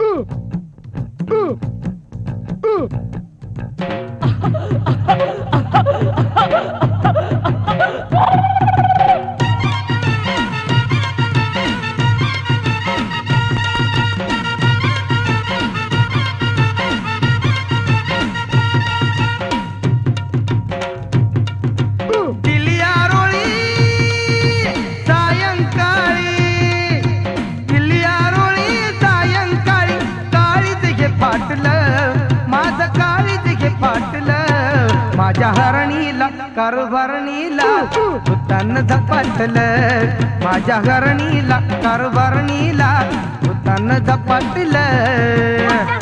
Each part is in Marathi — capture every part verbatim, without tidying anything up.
माझ्या हरणीला कारभारणीला भूतान झपाटलं, माझ्या हरणीला कारभारणीला भूतान झपाटलं.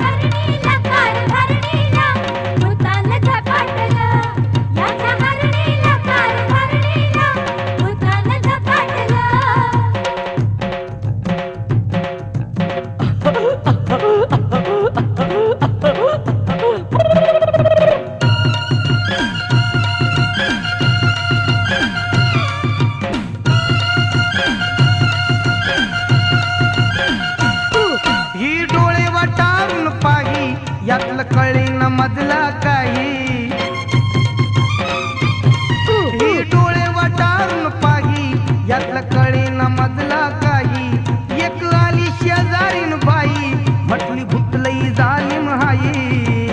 यातलं कळीन मधला काही, ही डोळे वाटारून पाही यातलं कळीन मधला काही. एक आली शेजारीन बाई म्हटली भुतलई जालीम हाई.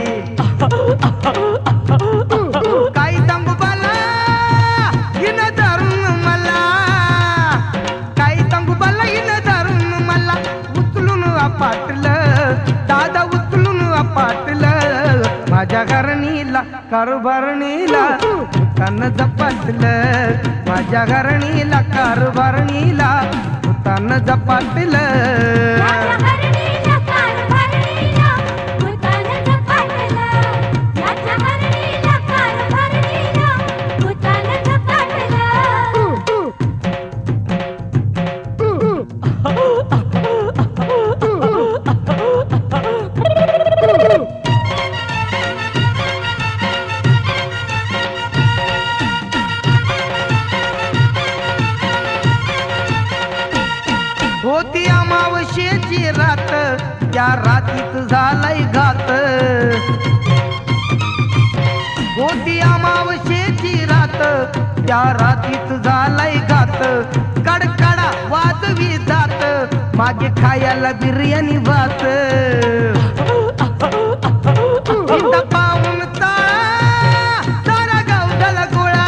काही तंबू बाला हिन धरून मला, काही तंबू बाला हिन धरून मला उचलून आपटलं, दादा उचलून पाटलं. माझ्या घरणीला कारभारणीला भूतान झपाटलं, माझ्या घरणीला कारभारणीला भूतान झपाटलं. होती अमावस्येची रात, त्या रातीत झालाय घात. होती अमावस्येची रात, त्या रातीत झालाय घात. कडकडा वाजवी जात, मागे खायला बिर्याणी भात. पाहून ताळा सारा गाव झाला गोळा,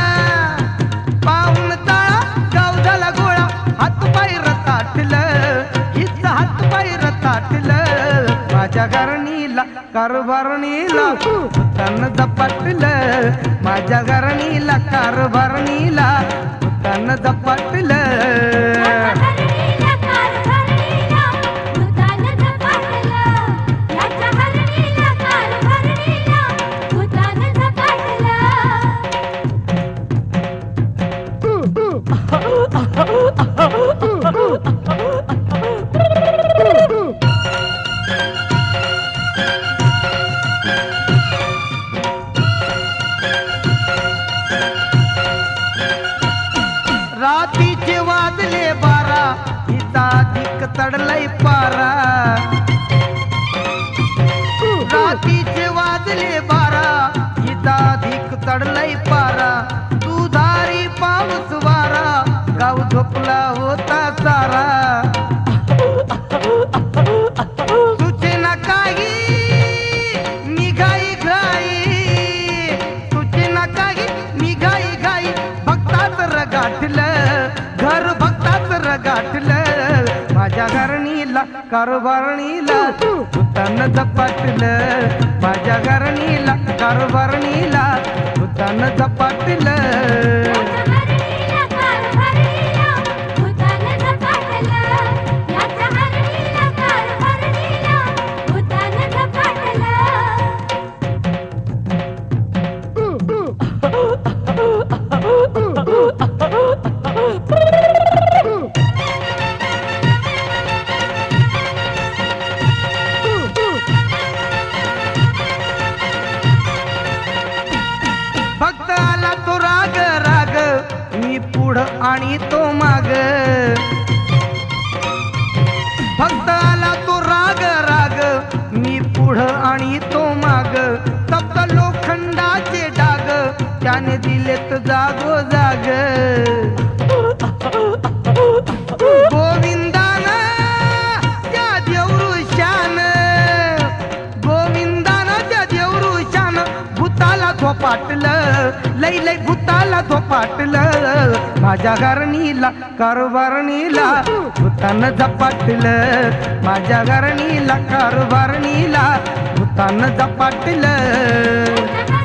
पाहून ताळा गाव झाला गोळा. हात पाय रताटलं, हिचा हात पाय रताटलं. माझ्या घरणीला कारभारणीला भूतान झपाटलं, माझ्या घरणीला कारभारणीला भूतान झपाटलं. रातीचे वाजले बारा, हिचा अधिक तडलय पारा. रातीचे वाजले बारा, हिचा अधिक तडलय पारा. दुधारी पाऊस वारा, गाव झोपला होता सारा. सूचना काही निघाई घाई, सूचना काही निघाई घाई. भक्ताच रगाटलं, घर भक्ताच रगाटलं. माझ्या घरणीला कारभारणीला भूतान झपाटलं, माझ्या घरणीला कारभारणीला भूतान झपाटलं. भक्त आला तो राग राग, झपाटलं लई लई भूताला झोपाटलं माझ्या घरणीला कारभारणीला भूतानं झपाटलं माझ्या घरणीला कारभारणीला भूतानं झपाटलं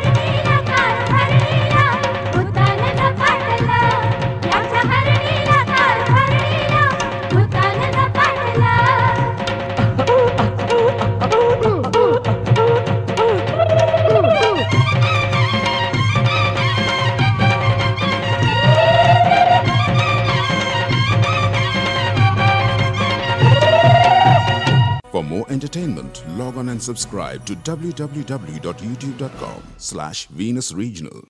For more entertainment, log on and subscribe to w w w dot youtube dot com slash Venus Regional.